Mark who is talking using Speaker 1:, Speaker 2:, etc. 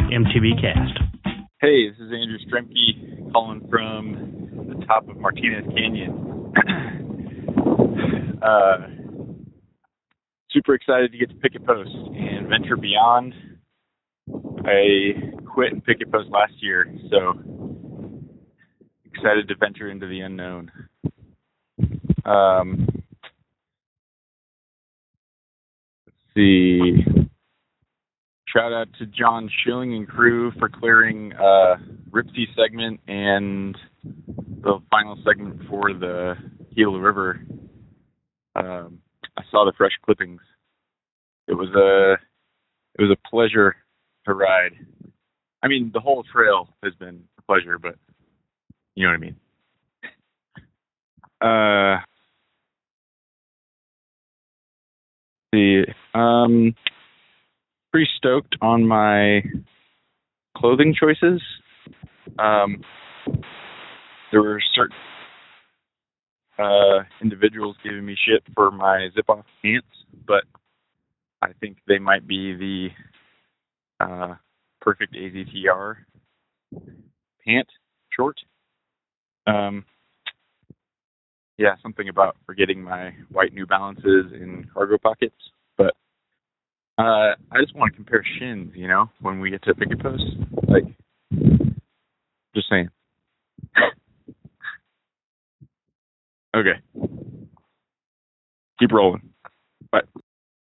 Speaker 1: MTB Cast.
Speaker 2: Hey, this is Andrew Stremke calling from the top of Martinez Canyon. Super excited to get to Picket Post and venture beyond. I quit and Picket Post last year, so excited to venture into the unknown. Let's see. Shout out to John Schilling and crew for clearing Ripsey segment and the final segment for the Gila River. I saw the fresh clippings. It was a pleasure to ride. I mean, the whole trail has been a pleasure, but you know what I mean. Pretty stoked on my clothing choices. There were certain individuals giving me shit for my zip-off pants, but I think they might be the perfect AZTR pant short. Yeah, something about forgetting my white New Balances in cargo pockets, but I just want to compare shins, you know, when we get to Picket Post. Like, just saying. Okay. Keep rolling.